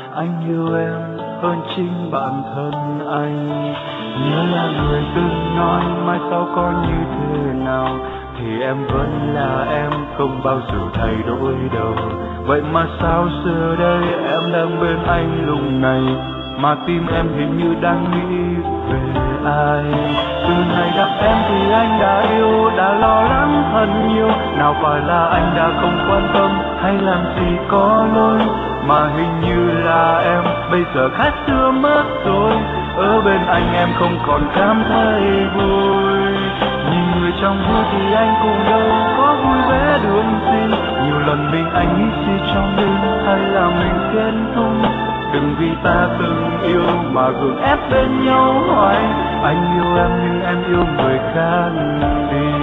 Anh yêu em hơn chính bản thân anh. Nhớ là người từng nói mai sau có như thế nào, thì em vẫn là em, không bao giờ thay đổi đâu. Vậy mà sao giờ đây em đang bên anh lúc này, mà tim em hình như đang nghĩ về ai. Từ ngày gặp em thì anh đã yêu, đã lo lắng thật nhiều. Nào phải là anh đã không quan tâm hay làm gì có lỗi, mà hình như là em bây giờ khác xưa mất rồi. Ở bên anh em không còn cảm thấy vui. Nhìn người trong vui thì anh cũng đâu có vui vẻ được gì. Nhiều lần mình anh nghĩ suy trong đêm, hay là mình kết thúc. Đừng vì ta từng yêu mà gượng ép bên nhau hoài. Anh yêu em nhưng em yêu người khác đi.